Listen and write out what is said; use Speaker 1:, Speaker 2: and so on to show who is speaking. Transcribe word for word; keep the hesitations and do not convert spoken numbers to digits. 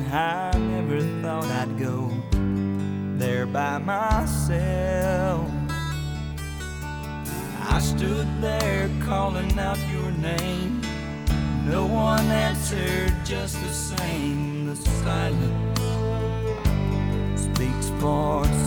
Speaker 1: I never thought I'd go there by myself. I stood there calling out your name. No one answered just the same. The silence speaks for itself.